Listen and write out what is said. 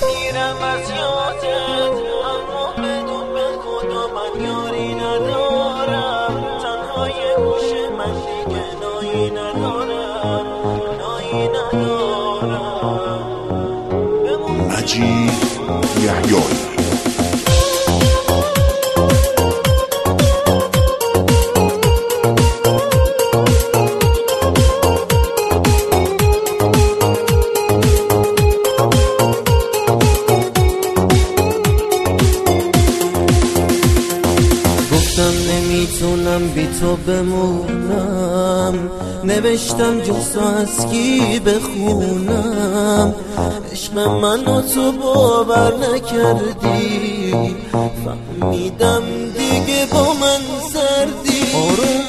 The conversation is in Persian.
میرم از یادت، اما بدون به خدا من یاری ندارم. تنهای گوش من دیگه نایی ندارم، نایی ندارم. مجید یحیایی. نمیتونم بی تو بمونم، نوشتم جز از کی بخونم. عشق منو تو باور نکردی، فهمیدم دیگه با من سردی. آروم